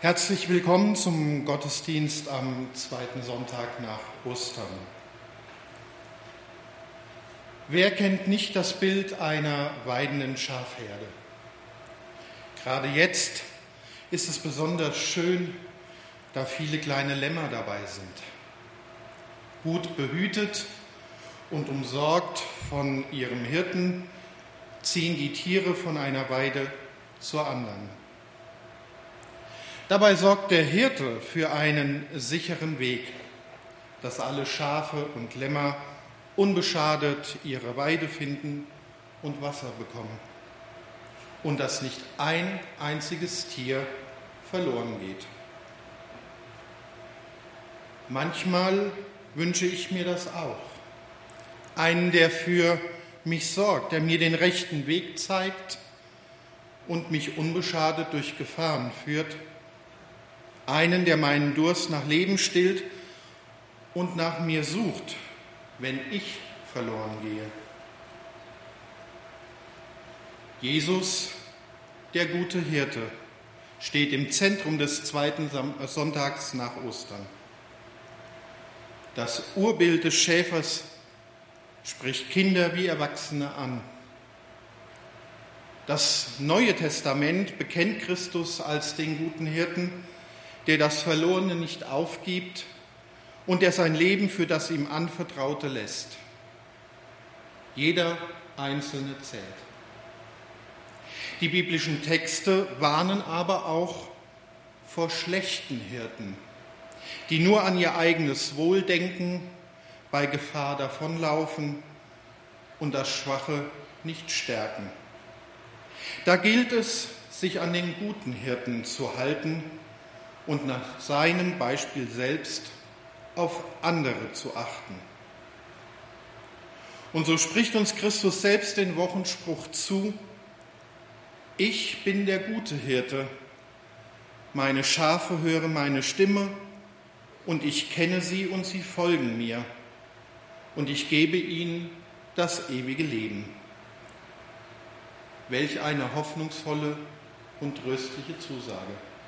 Herzlich willkommen zum Gottesdienst am zweiten Sonntag nach Ostern. Wer kennt nicht das Bild einer weidenden Schafherde? Gerade jetzt ist es besonders schön, da viele kleine Lämmer dabei sind. Gut behütet und umsorgt von ihrem Hirten ziehen die Tiere von einer Weide zur anderen. Dabei sorgt der Hirte für einen sicheren Weg, dass alle Schafe und Lämmer unbeschadet ihre Weide finden und Wasser bekommen und dass nicht ein einziges Tier verloren geht. Manchmal wünsche ich mir das auch. Einen, der für mich sorgt, der mir den rechten Weg zeigt und mich unbeschadet durch Gefahren führt. Einen, der meinen Durst nach Leben stillt und nach mir sucht, wenn ich verloren gehe. Jesus, der gute Hirte, steht im Zentrum des zweiten Sonntags nach Ostern. Das Urbild des Schäfers spricht Kinder wie Erwachsene an. Das Neue Testament bekennt Christus als den guten Hirten, der das Verlorene nicht aufgibt und der sein Leben für das ihm Anvertraute lässt. Jeder Einzelne zählt. Die biblischen Texte warnen aber auch vor schlechten Hirten, die nur an ihr eigenes Wohl denken, bei Gefahr davonlaufen und das Schwache nicht stärken. Da gilt es, sich an den guten Hirten zu halten und nach seinem Beispiel selbst auf andere zu achten. Und so spricht uns Christus selbst den Wochenspruch zu: Ich bin der gute Hirte, meine Schafe hören meine Stimme und ich kenne sie und sie folgen mir und ich gebe ihnen das ewige Leben. Welch eine hoffnungsvolle und tröstliche Zusage.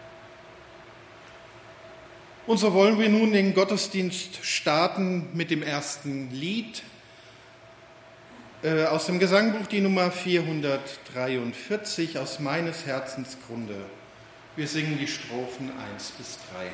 Und so wollen wir nun den Gottesdienst starten mit dem ersten Lied aus dem Gesangbuch, die Nummer 443, aus meines Herzens Grunde. Wir singen die Strophen 1 bis 3.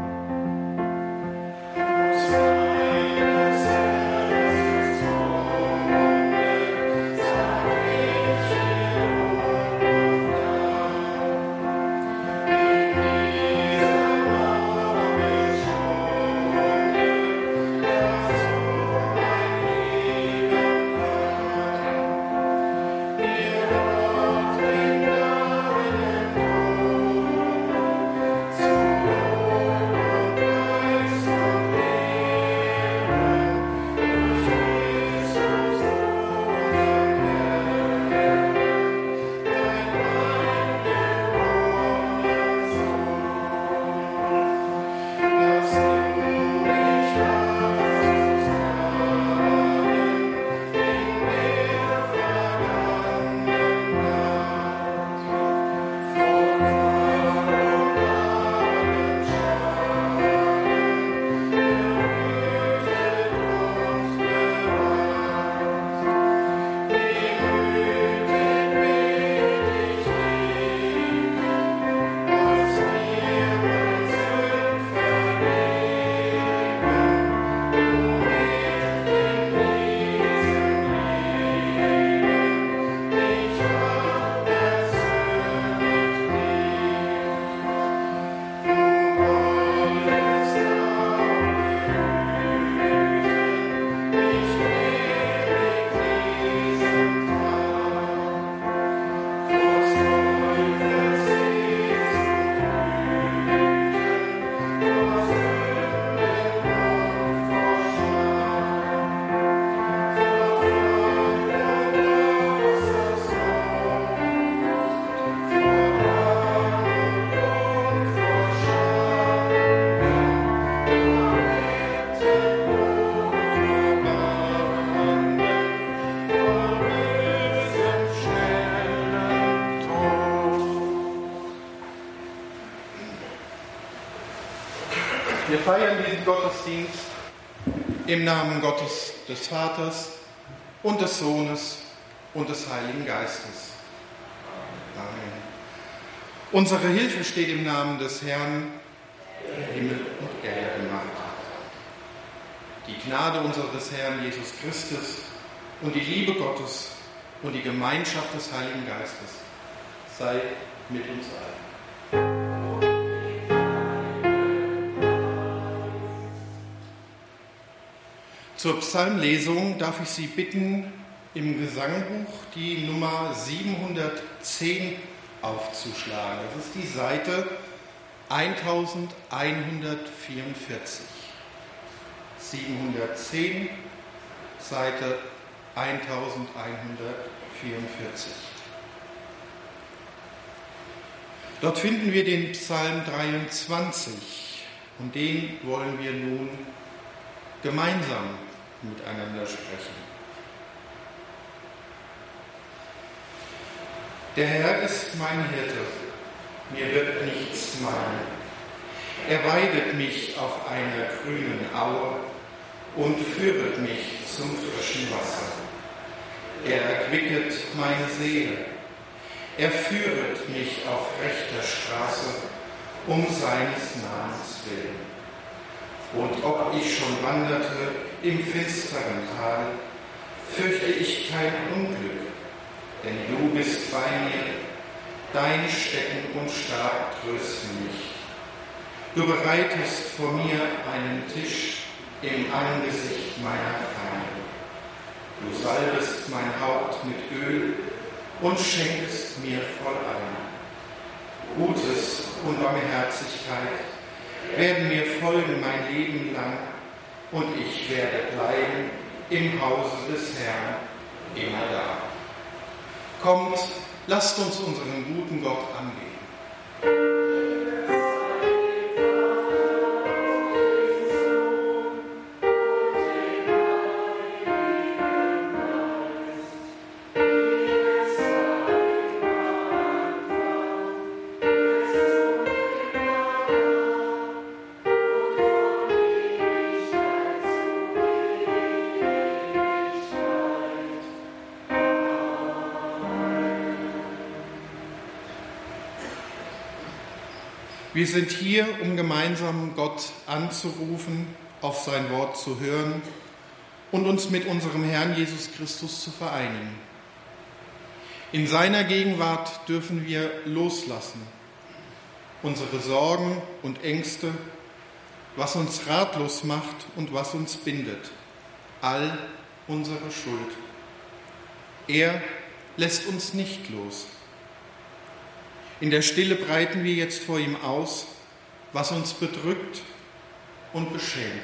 Meines Herzens feiern diesen Gottesdienst im Namen Gottes, des Vaters und des Sohnes und des Heiligen Geistes. Amen. Unsere Hilfe steht im Namen des Herrn, der Himmel und Erde gemacht hat. Die Gnade unseres Herrn Jesus Christus und die Liebe Gottes und die Gemeinschaft des Heiligen Geistes sei mit uns allen. Zur Psalmlesung darf ich Sie bitten, im Gesangbuch die Nummer 710 aufzuschlagen. Das ist die Seite 1144. 710, Seite 1144. Dort finden wir den Psalm 23 und den wollen wir nun gemeinsam miteinander sprechen. Der Herr ist mein Hirte, mir wird nichts mangeln. Er weidet mich auf einer grünen Aue und führet mich zum frischen Wasser. Er erquicket meine Seele. Er führet mich auf rechter Straße, um seines Namens willen. Und ob ich schon wanderte im finsteren Tal, fürchte ich kein Unglück, denn du bist bei mir, dein Stecken und Stab trösten mich. Du bereitest vor mir einen Tisch im Angesicht meiner Feinde. Du salbest mein Haupt mit Öl und schenkest mir voll ein. Gutes und Barmherzigkeit werden mir folgen mein Leben lang, und ich werde bleiben im Hause des Herrn immer da. Kommt, lasst uns unseren guten Gott anbeten. Wir sind hier, um gemeinsam Gott anzurufen, auf sein Wort zu hören und uns mit unserem Herrn Jesus Christus zu vereinigen. In seiner Gegenwart dürfen wir loslassen, unsere Sorgen und Ängste, was uns ratlos macht und was uns bindet, all unsere Schuld. Er lässt uns nicht los. In der Stille breiten wir jetzt vor ihm aus, was uns bedrückt und beschämt.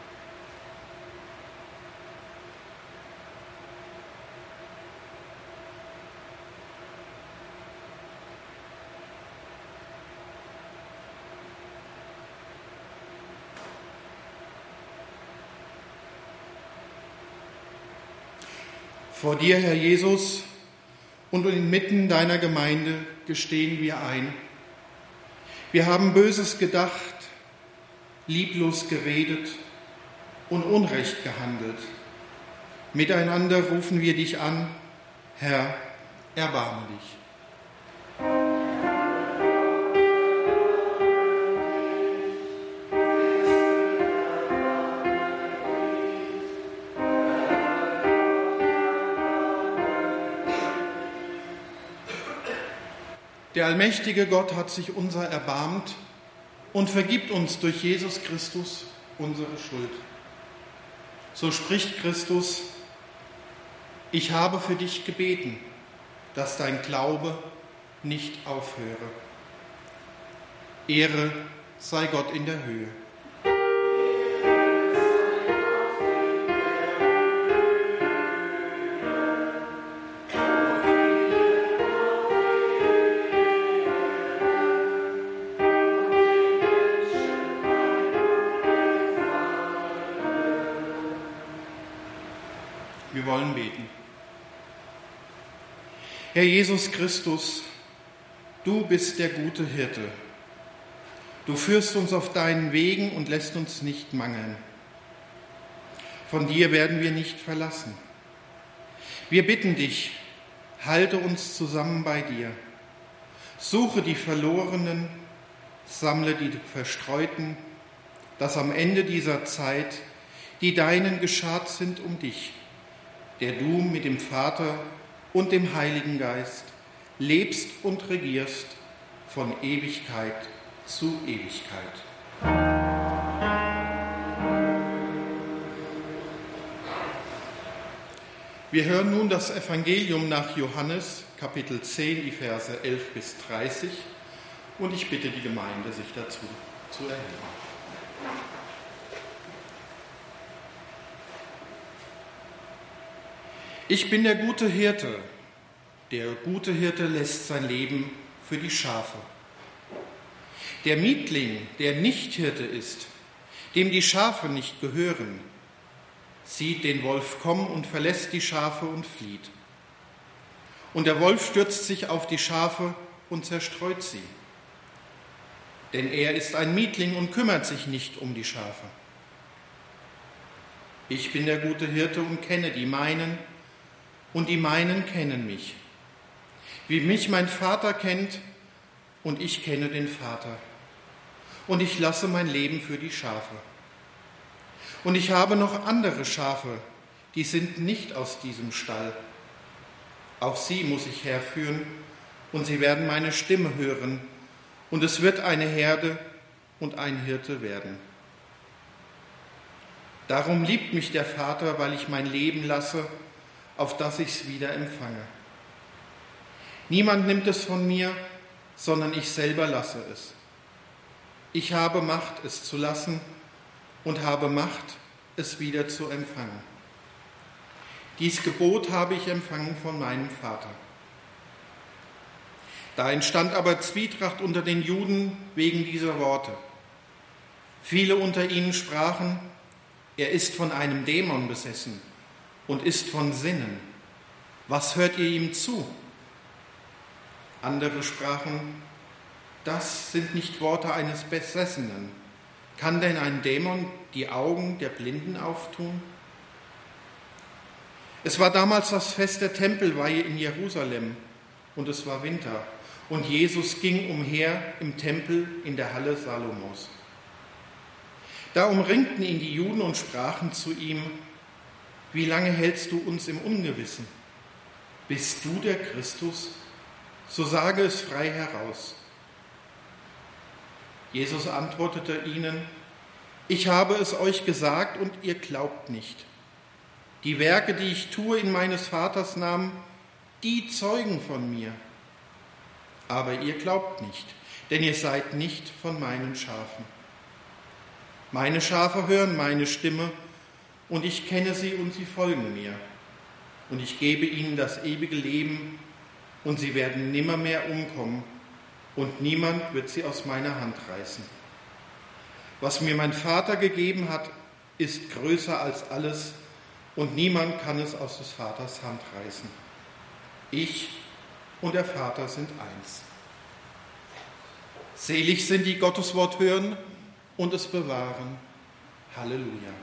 Vor dir, Herr Jesus, und inmitten deiner Gemeinde gestehen wir ein. Wir haben Böses gedacht, lieblos geredet und Unrecht gehandelt. Miteinander rufen wir dich an, Herr, erbarme dich. Der allmächtige Gott hat sich unser erbarmt und vergibt uns durch Jesus Christus unsere Schuld. So spricht Christus: Ich habe für dich gebeten, dass dein Glaube nicht aufhöre. Ehre sei Gott in der Höhe. Wir wollen beten. Herr Jesus Christus, du bist der gute Hirte. Du führst uns auf deinen Wegen und lässt uns nicht mangeln. Von dir werden wir nicht verlassen. Wir bitten dich, halte uns zusammen bei dir. Suche die Verlorenen, sammle die Verstreuten, dass am Ende dieser Zeit die Deinen geschart sind um dich, der du mit dem Vater und dem Heiligen Geist lebst und regierst von Ewigkeit zu Ewigkeit. Wir hören nun das Evangelium nach Johannes, Kapitel 10, die Verse 11 bis 30, und ich bitte die Gemeinde, sich dazu zu erheben. Ich bin der gute Hirte. Der gute Hirte lässt sein Leben für die Schafe. Der Mietling, der nicht Hirte ist, dem die Schafe nicht gehören, sieht den Wolf kommen und verlässt die Schafe und flieht. Und der Wolf stürzt sich auf die Schafe und zerstreut sie. Denn er ist ein Mietling und kümmert sich nicht um die Schafe. Ich bin der gute Hirte und kenne die meinen, und die meinen kennen mich. Wie mich mein Vater kennt, und ich kenne den Vater. Und ich lasse mein Leben für die Schafe. Und ich habe noch andere Schafe, die sind nicht aus diesem Stall. Auch sie muss ich herführen, und sie werden meine Stimme hören, und es wird eine Herde und ein Hirte werden. Darum liebt mich der Vater, weil ich mein Leben lasse, auf dass ich es wieder empfange. Niemand nimmt es von mir, sondern ich selber lasse es. Ich habe Macht, es zu lassen, und habe Macht, es wieder zu empfangen. Dies Gebot habe ich empfangen von meinem Vater. Da entstand aber Zwietracht unter den Juden wegen dieser Worte. Viele unter ihnen sprachen, er ist von einem Dämon besessen und ist von Sinnen. Was hört ihr ihm zu? Andere sprachen, das sind nicht Worte eines Besessenen. Kann denn ein Dämon die Augen der Blinden auftun? Es war damals das Fest der Tempelweihe in Jerusalem und es war Winter. Und Jesus ging umher im Tempel in der Halle Salomos. Da umringten ihn die Juden und sprachen zu ihm, wie lange hältst du uns im Ungewissen? Bist du der Christus? So sage es frei heraus. Jesus antwortete ihnen, ich habe es euch gesagt und ihr glaubt nicht. Die Werke, die ich tue in meines Vaters Namen, die zeugen von mir. Aber ihr glaubt nicht, denn ihr seid nicht von meinen Schafen. Meine Schafe hören meine Stimme, und ich kenne sie und sie folgen mir. Und ich gebe ihnen das ewige Leben, und sie werden nimmermehr umkommen, und niemand wird sie aus meiner Hand reißen. Was mir mein Vater gegeben hat, ist größer als alles, und niemand kann es aus des Vaters Hand reißen. Ich und der Vater sind eins. Selig sind die Gotteswort hören und es bewahren. Halleluja.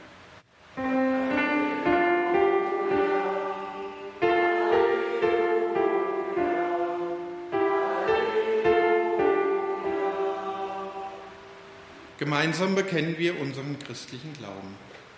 Gemeinsam bekennen wir unseren christlichen Glauben.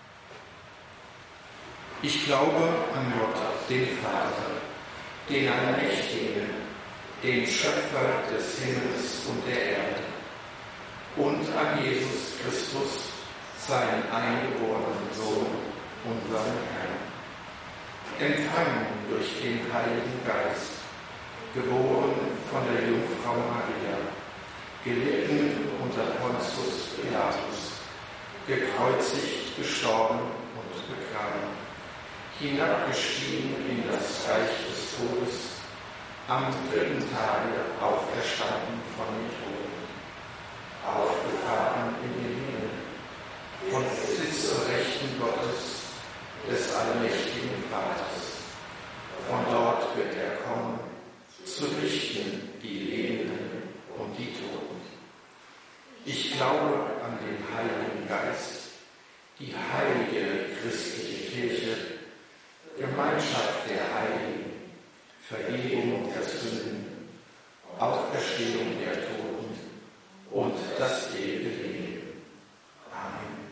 Ich glaube an Gott, den Vater, den Allmächtigen, den Schöpfer des Himmels und der Erde, und an Jesus Christus, seinen eingeborenen Sohn, unseren Herrn, empfangen durch den Heiligen Geist, geboren von der Jungfrau Maria, gelitten unter Pontius Pilatus, gekreuzigt, gestorben und begraben, hinabgestiegen in das Reich des Todes, am dritten Tage auferstanden von den Toten, aufgefahren in den Himmel, und sitzt zur Rechten Gottes, des allmächtigen Vaters. Von dort wird er kommen, zu richten die Lebenden und die Toten. Ich glaube an den Heiligen Geist, die heilige christliche Kirche, Gemeinschaft der Heiligen, Vergebung der Sünden, Auferstehung der Toten und das ewige Leben. Amen.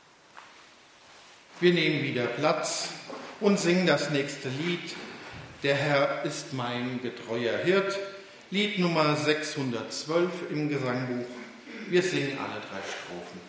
Wir nehmen wieder Platz und singen das nächste Lied. Der Herr ist mein getreuer Hirt, Lied Nummer 612 im Gesangbuch. Wir singen alle 3 Strophen.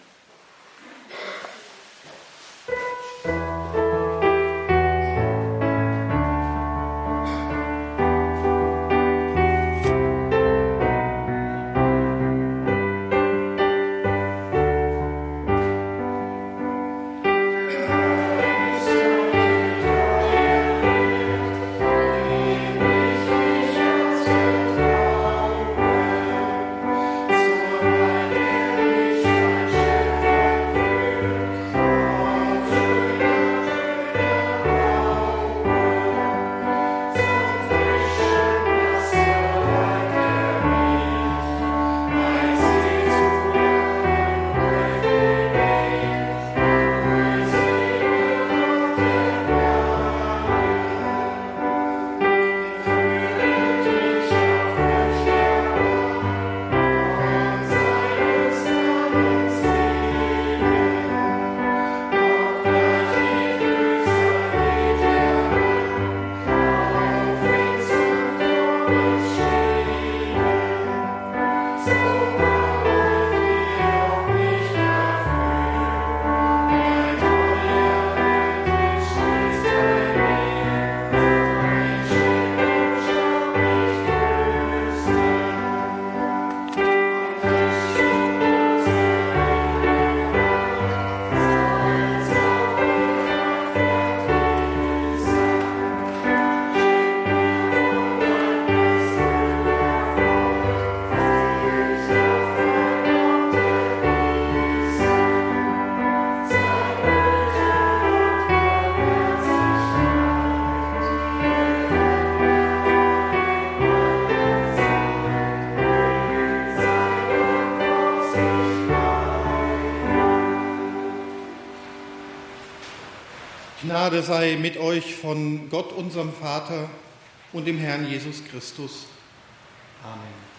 Gnade sei mit euch von Gott, unserem Vater und dem Herrn Jesus Christus. Amen.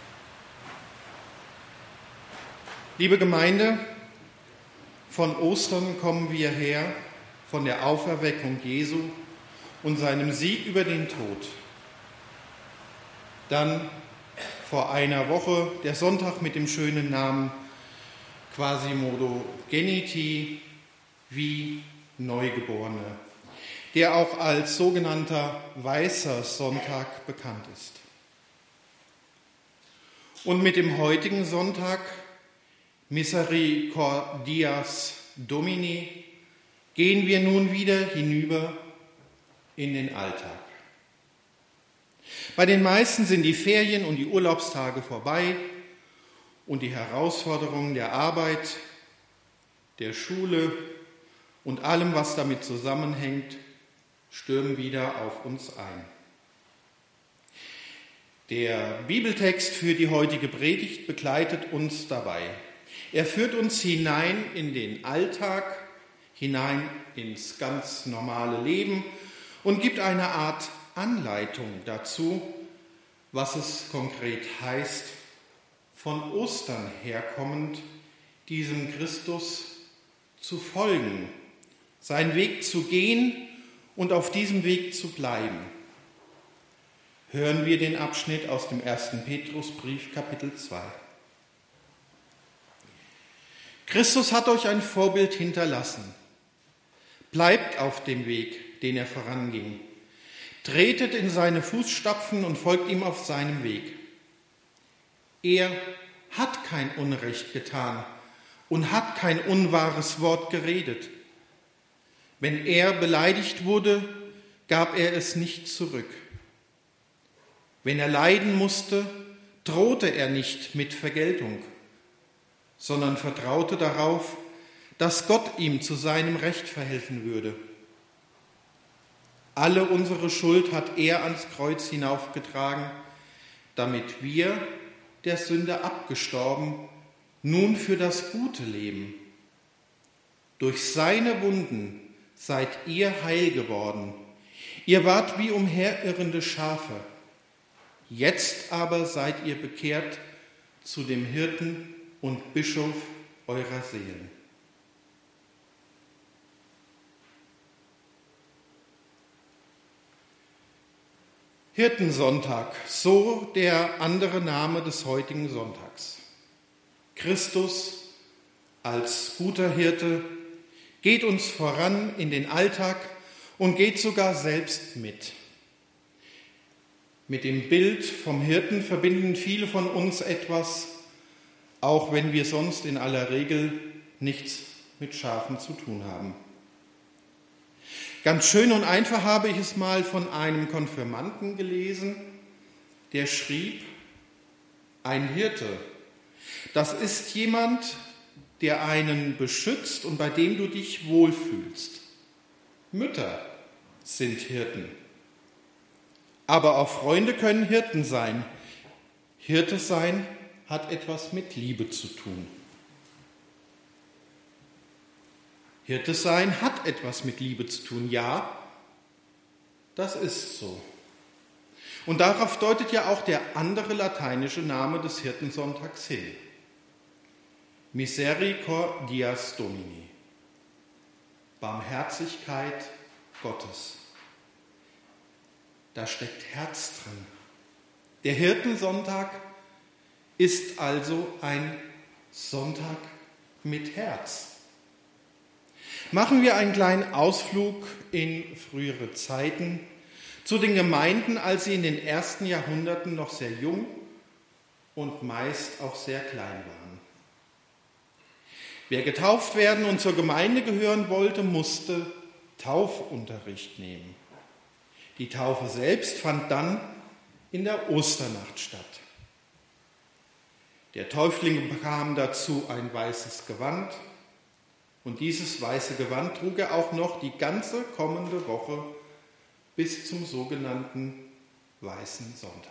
Liebe Gemeinde, von Ostern kommen wir her, von der Auferweckung Jesu und seinem Sieg über den Tod. Dann vor einer Woche der Sonntag mit dem schönen Namen Quasimodo Geniti, wie Neugeborene, der auch als sogenannter Weißer Sonntag bekannt ist. Und mit dem heutigen Sonntag, Misericordias Domini, gehen wir nun wieder hinüber in den Alltag. Bei den meisten sind die Ferien und die Urlaubstage vorbei und die Herausforderungen der Arbeit, der Schule und allem, was damit zusammenhängt, stürmen wieder auf uns ein. Der Bibeltext für die heutige Predigt begleitet uns dabei. Er führt uns hinein in den Alltag, hinein ins ganz normale Leben und gibt eine Art Anleitung dazu, was es konkret heißt, von Ostern herkommend diesem Christus zu folgen, seinen Weg zu gehen und auf diesem Weg zu bleiben. Hören wir den Abschnitt aus dem 1. Petrusbrief, Kapitel 2. Christus hat euch ein Vorbild hinterlassen. Bleibt auf dem Weg, den er voranging. Tretet in seine Fußstapfen und folgt ihm auf seinem Weg. Er hat kein Unrecht getan und hat kein unwahres Wort geredet. Wenn er beleidigt wurde, gab er es nicht zurück. Wenn er leiden musste, drohte er nicht mit Vergeltung, sondern vertraute darauf, dass Gott ihm zu seinem Recht verhelfen würde. Alle unsere Schuld hat er ans Kreuz hinaufgetragen, damit wir, der Sünde abgestorben, nun für das gute Leben. Durch seine Wunden seid ihr heil geworden. Ihr wart wie umherirrende Schafe. Jetzt aber seid ihr bekehrt zu dem Hirten und Bischof eurer Seelen. Hirtensonntag, so der andere Name des heutigen Sonntags. Christus als guter Hirte geht uns voran in den Alltag und geht sogar selbst mit. Mit dem Bild vom Hirten verbinden viele von uns etwas, auch wenn wir sonst in aller Regel nichts mit Schafen zu tun haben. Ganz schön und einfach habe ich es mal von einem Konfirmanden gelesen, der schrieb, ein Hirte, das ist jemand, der einen beschützt und bei dem du dich wohlfühlst. Mütter sind Hirten. Aber auch Freunde können Hirten sein. Hirte sein hat etwas mit Liebe zu tun. Hirte sein hat etwas mit Liebe zu tun. Ja, das ist so. Und darauf deutet ja auch der andere lateinische Name des Hirtensonntags hin. Misericordias Domini. Barmherzigkeit Gottes. Da steckt Herz drin. Der Hirtensonntag ist also ein Sonntag mit Herz. Machen wir einen kleinen Ausflug in frühere Zeiten zu den Gemeinden, als sie in den ersten Jahrhunderten noch sehr jung und meist auch sehr klein waren. Wer getauft werden und zur Gemeinde gehören wollte, musste Taufunterricht nehmen. Die Taufe selbst fand dann in der Osternacht statt. Der Täufling bekam dazu ein weißes Gewand und dieses weiße Gewand trug er auch noch die ganze kommende Woche bis zum sogenannten Weißen Sonntag.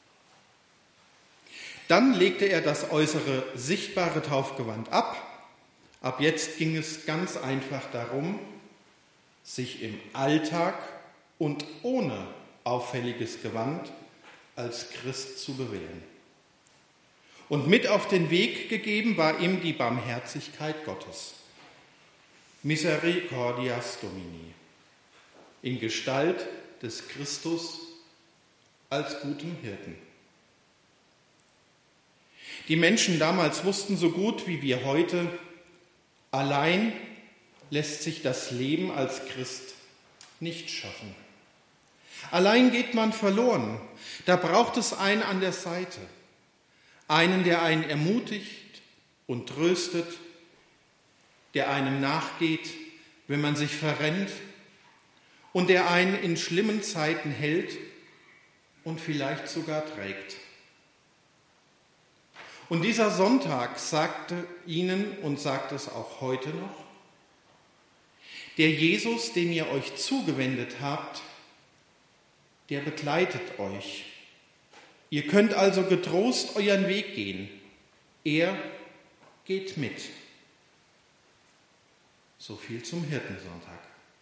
Dann legte er das äußere sichtbare Taufgewand ab. Ab jetzt ging es ganz einfach darum, sich im Alltag und ohne auffälliges Gewand als Christ zu bewähren. Und mit auf den Weg gegeben war ihm die Barmherzigkeit Gottes. Misericordias Domini. In Gestalt des Christus als gutem Hirten. Die Menschen damals wussten so gut wie wir heute, allein lässt sich das Leben als Christ nicht schaffen. Allein geht man verloren. Da braucht es einen an der Seite. Einen, der einen ermutigt und tröstet, der einem nachgeht, wenn man sich verrennt und der einen in schlimmen Zeiten hält und vielleicht sogar trägt. Und dieser Sonntag sagte ihnen und sagt es auch heute noch, der Jesus, dem ihr euch zugewendet habt, der begleitet euch. Ihr könnt also getrost euren Weg gehen. Er geht mit. So viel zum Hirtensonntag.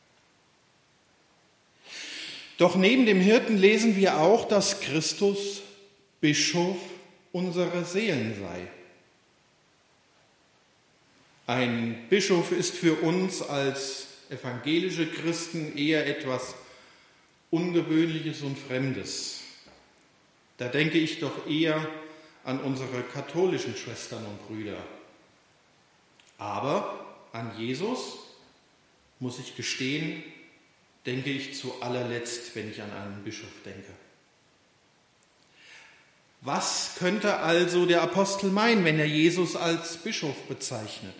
Doch neben dem Hirten lesen wir auch, dass Christus Bischof unserer Seelen sei. Ein Bischof ist für uns als evangelische Christen eher etwas Ungewöhnliches und Fremdes. Da denke ich doch eher an unsere katholischen Schwestern und Brüder. Aber an Jesus, muss ich gestehen, denke ich zu allerletzt, wenn ich an einen Bischof denke. Was könnte also der Apostel meinen, wenn er Jesus als Bischof bezeichnet?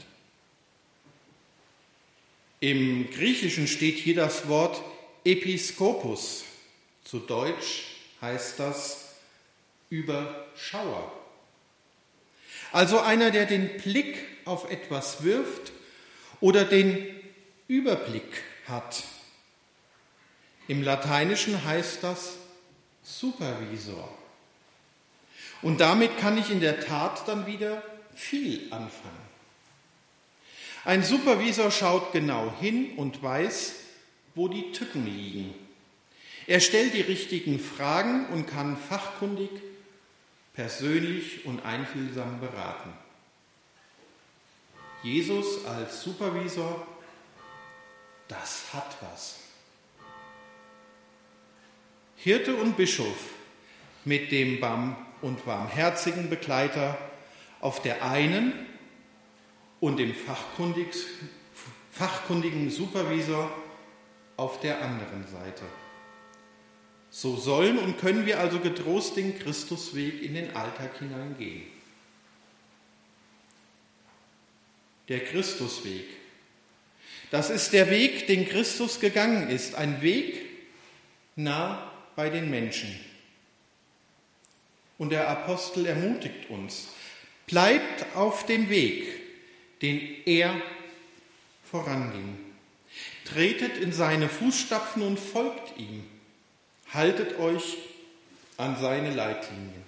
Im Griechischen steht hier das Wort Episkopos. Zu Deutsch heißt das Überschauer. Also einer, der den Blick auf etwas wirft oder den Überblick hat. Im Lateinischen heißt das Supervisor. Und damit kann ich in der Tat dann wieder viel anfangen. Ein Supervisor schaut genau hin und weiß, wo die Tücken liegen. Er stellt die richtigen Fragen und kann fachkundig, persönlich und einfühlsam beraten. Jesus als Supervisor, das hat was. Hirte und Bischof mit dem barmherzigen Begleiter auf der einen und dem fachkundigen Supervisor auf der anderen Seite. So sollen und können wir also getrost den Christusweg in den Alltag hineingehen. Der Christusweg, das ist der Weg, den Christus gegangen ist, ein Weg nah bei den Menschen. Und der Apostel ermutigt uns, bleibt auf dem Weg, den er voranging. Tretet in seine Fußstapfen und folgt ihm. Haltet euch an seine Leitlinien.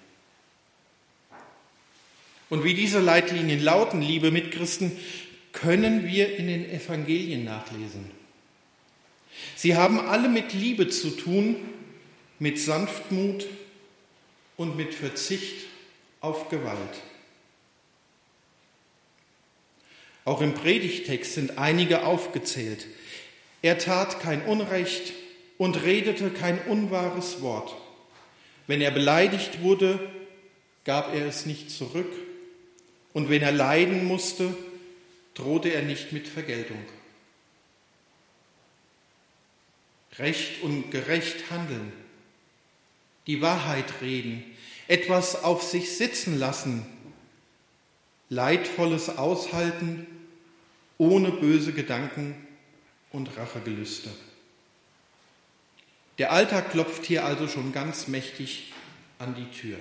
Und wie diese Leitlinien lauten, liebe Mitchristen, können wir in den Evangelien nachlesen. Sie haben alle mit Liebe zu tun, mit Sanftmut und mit Verzicht auf Gewalt. Auch im Predigtext sind einige aufgezählt. Er tat kein Unrecht und redete kein unwahres Wort. Wenn er beleidigt wurde, gab er es nicht zurück. Und wenn er leiden musste, drohte er nicht mit Vergeltung. Recht und gerecht handeln, die Wahrheit reden, etwas auf sich sitzen lassen, Leidvolles aushalten, ohne böse Gedanken und Rachegelüste. Der Alltag klopft hier also schon ganz mächtig an die Tür.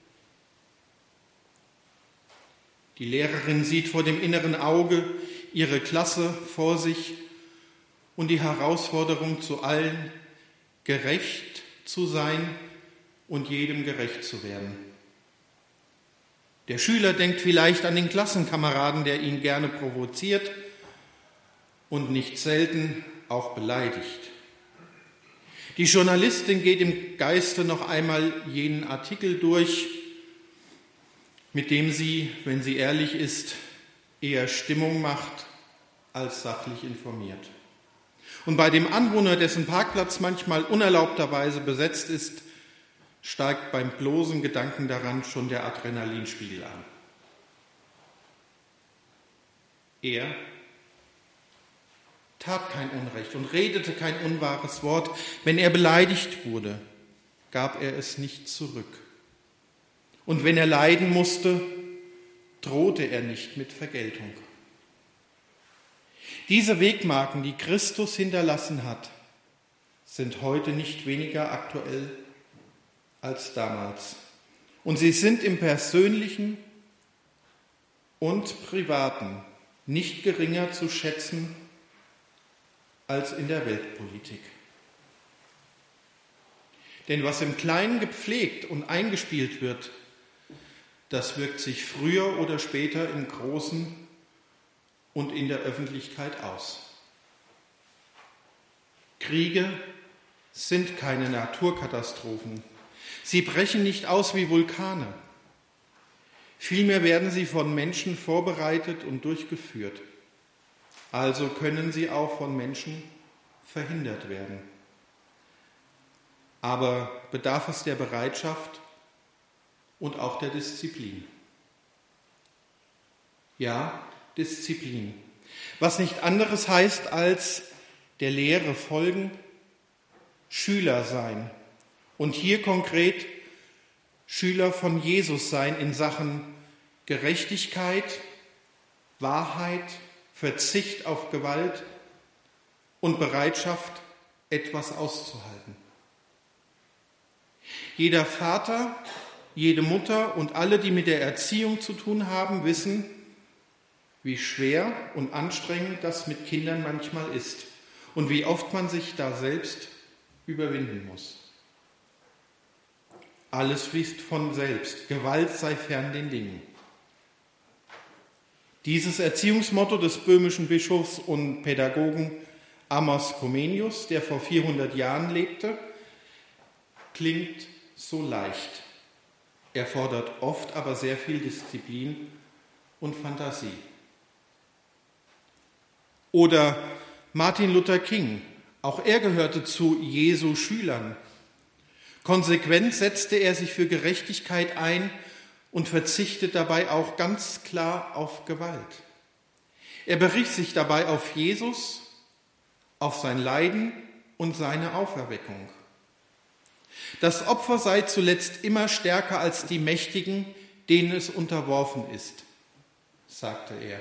Die Lehrerin sieht vor dem inneren Auge ihre Klasse vor sich und die Herausforderung zu allen, gerecht zu sein und jedem gerecht zu werden. Der Schüler denkt vielleicht an den Klassenkameraden, der ihn gerne provoziert und nicht selten auch beleidigt. Die Journalistin geht im Geiste noch einmal jenen Artikel durch, mit dem sie, wenn sie ehrlich ist, eher Stimmung macht als sachlich informiert. Und bei dem Anwohner, dessen Parkplatz manchmal unerlaubterweise besetzt ist, steigt beim bloßen Gedanken daran schon der Adrenalinspiegel an. Er tat kein Unrecht und redete kein unwahres Wort. Wenn er beleidigt wurde, gab er es nicht zurück. Und wenn er leiden musste, drohte er nicht mit Vergeltung. Diese Wegmarken, die Christus hinterlassen hat, sind heute nicht weniger aktuell als damals. Und sie sind im Persönlichen und Privaten nicht geringer zu schätzen als in der Weltpolitik. Denn was im Kleinen gepflegt und eingespielt wird, das wirkt sich früher oder später im Großen und in der Öffentlichkeit aus. Kriege sind keine Naturkatastrophen. Sie brechen nicht aus wie Vulkane. Vielmehr werden sie von Menschen vorbereitet und durchgeführt. Also können sie auch von Menschen verhindert werden. Aber bedarf es der Bereitschaft und auch der Disziplin. Ja, Disziplin. Was nicht anderes heißt als der Lehre folgen, Schüler sein. Und hier konkret Schüler von Jesus sein in Sachen Gerechtigkeit, Wahrheit, Verzicht auf Gewalt und Bereitschaft, etwas auszuhalten. Jeder Vater, jede Mutter und alle, die mit der Erziehung zu tun haben, wissen, wie schwer und anstrengend das mit Kindern manchmal ist und wie oft man sich da selbst überwinden muss. Alles fließt von selbst, Gewalt sei fern den Dingen. Dieses Erziehungsmotto des böhmischen Bischofs und Pädagogen Amos Comenius, der vor 400 Jahren lebte, klingt so leicht, erfordert oft aber sehr viel Disziplin und Fantasie. Oder Martin Luther King, auch er gehörte zu Jesu Schülern. Konsequent setzte er sich für Gerechtigkeit ein und verzichtet dabei auch ganz klar auf Gewalt. Er berief sich dabei auf Jesus, auf sein Leiden und seine Auferweckung. Das Opfer sei zuletzt immer stärker als die Mächtigen, denen es unterworfen ist, sagte er.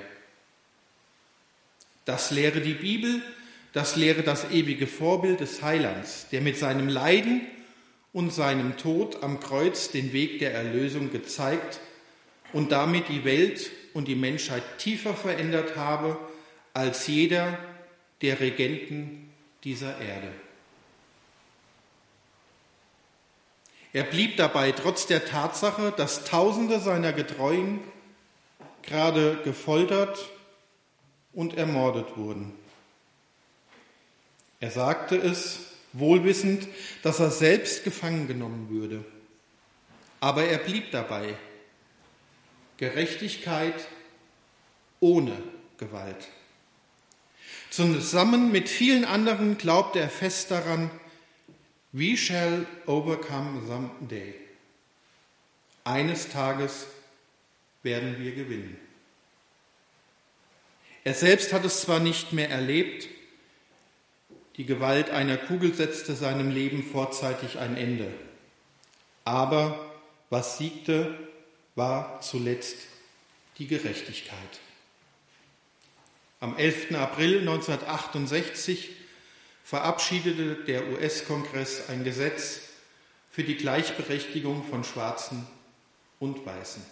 Das lehre die Bibel, das lehre das ewige Vorbild des Heilands, der mit seinem Leiden und seinem Tod am Kreuz den Weg der Erlösung gezeigt und damit die Welt und die Menschheit tiefer verändert habe als jeder der Regenten dieser Erde. Er blieb dabei trotz der Tatsache, dass Tausende seiner Getreuen gerade gefoltert und ermordet wurden. Er sagte es, wohlwissend, dass er selbst gefangen genommen würde. Aber er blieb dabei. Gerechtigkeit ohne Gewalt. Zusammen mit vielen anderen glaubte er fest daran, we shall overcome someday. Eines Tages werden wir gewinnen. Er selbst hat es zwar nicht mehr erlebt, die Gewalt einer Kugel setzte seinem Leben vorzeitig ein Ende. Aber was siegte, war zuletzt die Gerechtigkeit. Am 11. April 1968 verabschiedete der US-Kongress ein Gesetz für die Gleichberechtigung von Schwarzen und Weißen.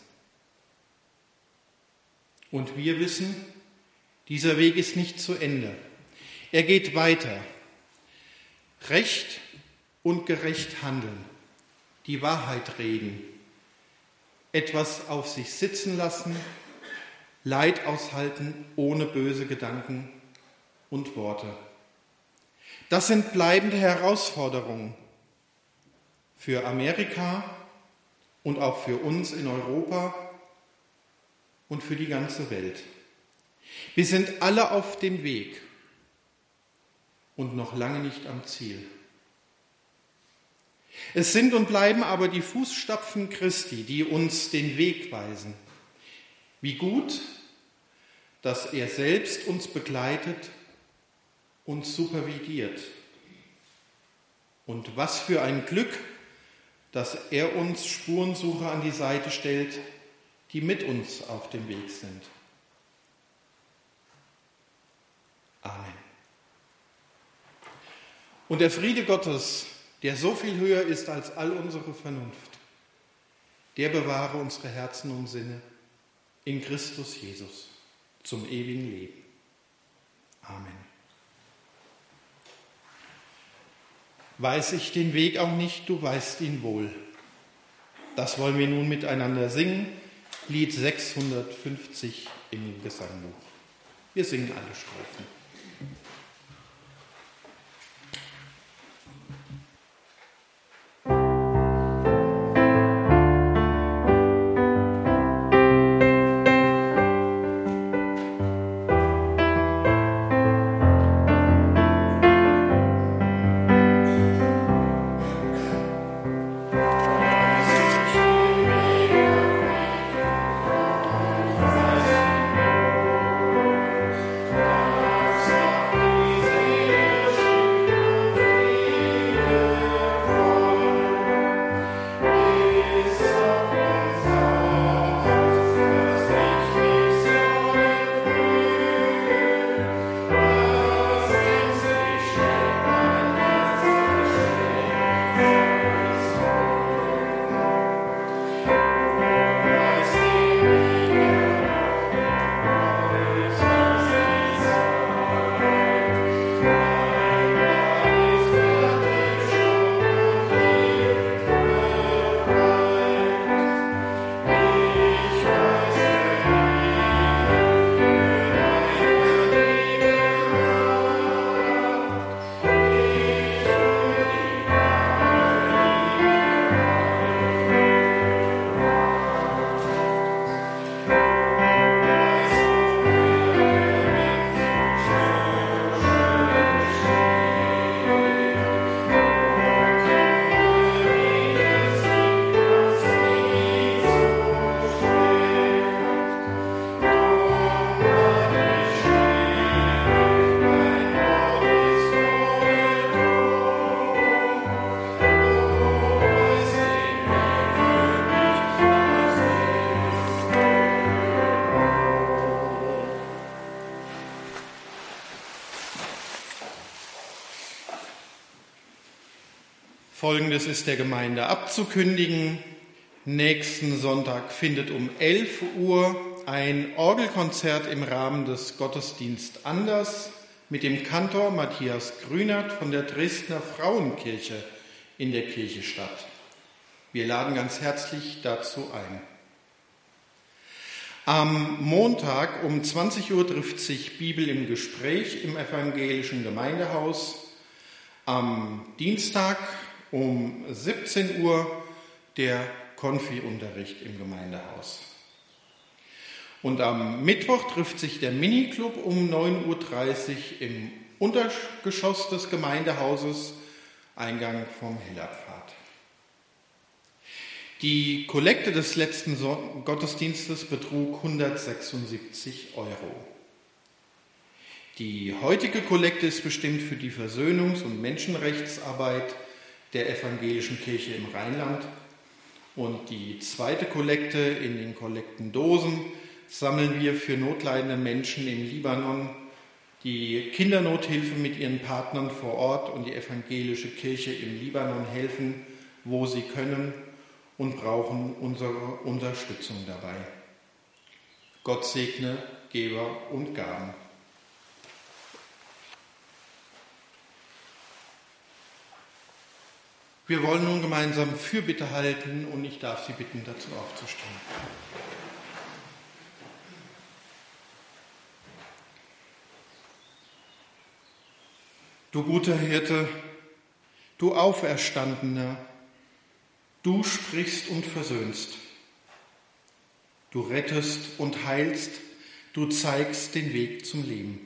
Und wir wissen, dieser Weg ist nicht zu Ende. Er geht weiter. Recht und gerecht handeln, die Wahrheit reden, etwas auf sich sitzen lassen, Leid aushalten ohne böse Gedanken und Worte. Das sind bleibende Herausforderungen für Amerika und auch für uns in Europa und für die ganze Welt. Wir sind alle auf dem Weg und noch lange nicht am Ziel. Es sind und bleiben aber die Fußstapfen Christi, die uns den Weg weisen. Wie gut, dass er selbst uns begleitet und supervidiert. Und was für ein Glück, dass er uns Spurensucher an die Seite stellt, die mit uns auf dem Weg sind. Amen. Und der Friede Gottes, der so viel höher ist als all unsere Vernunft, der bewahre unsere Herzen und Sinne in Christus Jesus zum ewigen Leben. Amen. Weiß ich den Weg auch nicht, du weißt ihn wohl. Das wollen wir nun miteinander singen. Lied 650 im Gesangbuch. Wir singen alle Strophen. Amen. Folgendes ist der Gemeinde abzukündigen. Nächsten Sonntag findet um 11 Uhr ein Orgelkonzert im Rahmen des Gottesdienst Anders mit dem Kantor Matthias Grünert von der Dresdner Frauenkirche in der Kirche statt. Wir laden ganz herzlich dazu ein. Am Montag um 20 Uhr trifft sich Bibel im Gespräch im evangelischen Gemeindehaus. Am Dienstag um 17 Uhr der Konfi-Unterricht im Gemeindehaus. Und am Mittwoch trifft sich der Miniclub um 9.30 Uhr im Untergeschoss des Gemeindehauses, Eingang vom Hillerpfad. Die Kollekte des letzten Gottesdienstes betrug 176 €. Die heutige Kollekte ist bestimmt für die Versöhnungs- und Menschenrechtsarbeit der evangelischen Kirche im Rheinland. Und die zweite Kollekte in den Kollektendosen sammeln wir für notleidende Menschen im Libanon, die Kindernothilfe mit ihren Partnern vor Ort und die evangelische Kirche im Libanon helfen, wo sie können und brauchen unsere Unterstützung dabei. Gott segne Geber und Gaben. Wir wollen nun gemeinsam Fürbitte halten und ich darf Sie bitten, dazu aufzustehen. Du guter Hirte, du Auferstandener, du sprichst und versöhnst. Du rettest und heilst, du zeigst den Weg zum Leben.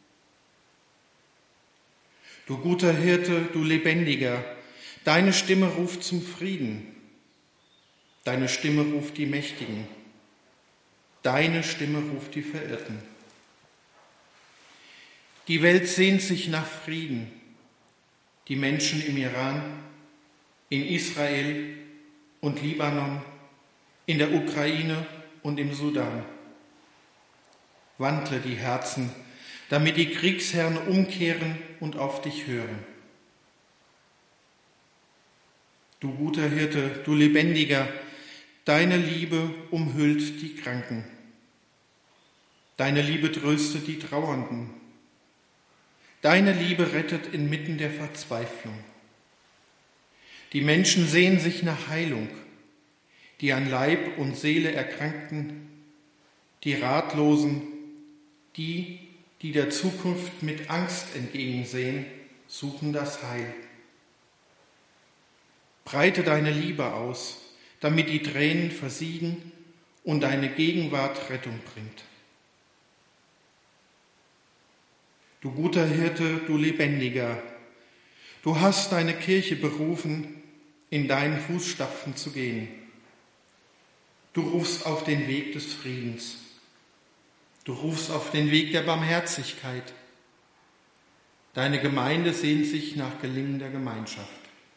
Du guter Hirte, du Lebendiger, deine Stimme ruft zum Frieden. Deine Stimme ruft die Mächtigen. Deine Stimme ruft die Verirrten. Die Welt sehnt sich nach Frieden. Die Menschen im Iran, in Israel und Libanon, in der Ukraine und im Sudan. Wandle die Herzen, damit die Kriegsherren umkehren und auf dich hören. Du guter Hirte, du Lebendiger, deine Liebe umhüllt die Kranken. Deine Liebe tröstet die Trauernden. Deine Liebe rettet inmitten der Verzweiflung. Die Menschen sehnen sich nach Heilung, die an Leib und Seele Erkrankten, die Ratlosen, die der Zukunft mit Angst entgegensehen, suchen das Heil. Breite deine Liebe aus, damit die Tränen versiegen und deine Gegenwart Rettung bringt. Du guter Hirte, du Lebendiger, du hast deine Kirche berufen, in deinen Fußstapfen zu gehen. Du rufst auf den Weg des Friedens. Du rufst auf den Weg der Barmherzigkeit. Deine Gemeinde sehnt sich nach gelingender Gemeinschaft.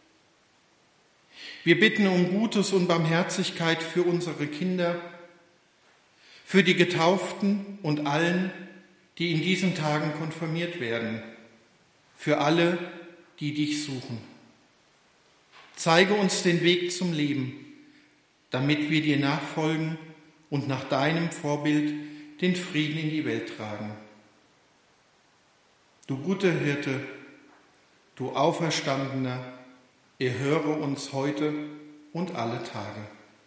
Wir bitten um Gutes und Barmherzigkeit für unsere Kinder, für die Getauften und allen, die in diesen Tagen konfirmiert werden, für alle, die dich suchen. Zeige uns den Weg zum Leben, damit wir dir nachfolgen und nach deinem Vorbild den Frieden in die Welt tragen. Du guter Hirte, du Auferstandener, erhöre uns heute und alle Tage.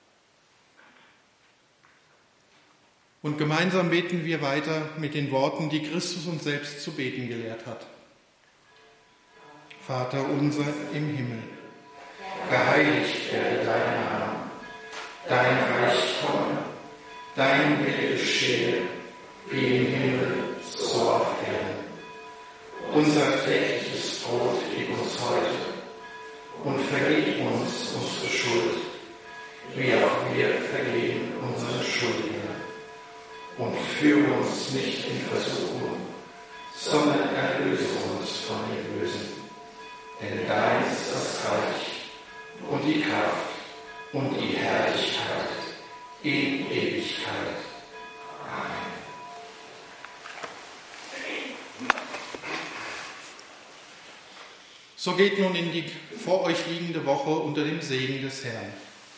Und gemeinsam beten wir weiter mit den Worten, die Christus uns selbst zu beten gelehrt hat. Vater unser im Himmel, geheiligt werde dein Name, dein Reich komme, dein Wille geschehe, wie im Himmel, so auf Erden. Unser tägliches Brot gib uns heute und vergib uns unsere Schuld, wie auch wir vergeben unseren Schuldigern. Und führe uns nicht in Versuchung, sondern erlöse uns von dem Bösen. Denn dein ist das Reich und die Kraft und die Herrlichkeit in Ewigkeit. Amen. So geht nun in die vor euch liegende Woche unter dem Segen des Herrn.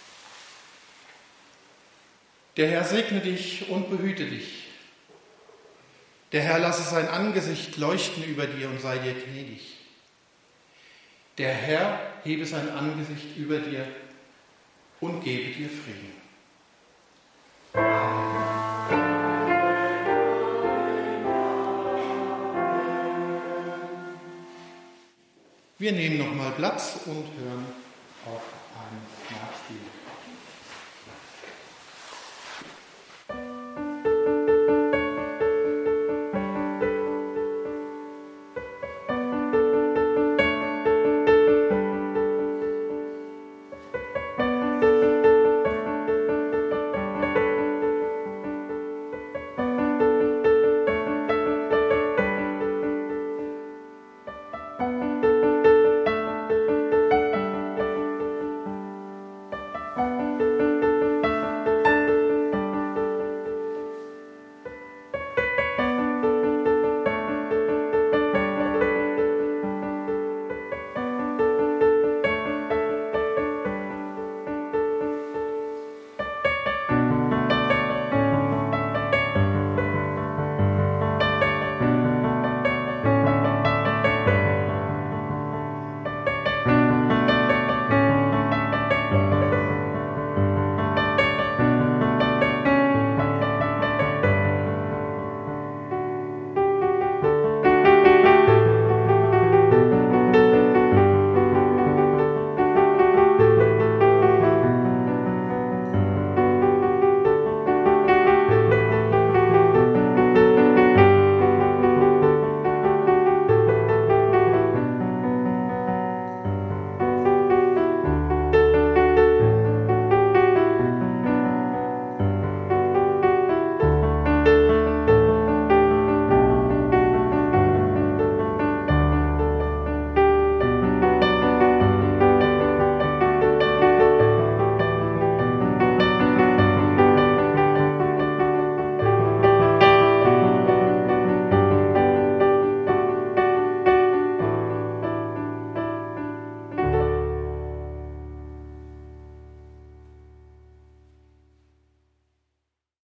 Der Herr segne dich und behüte dich. Der Herr lasse sein Angesicht leuchten über dir und sei dir gnädig. Der Herr hebe sein Angesicht über dir und gebe dir Frieden. Wir nehmen nochmal Platz und hören auf ein Nachspiel.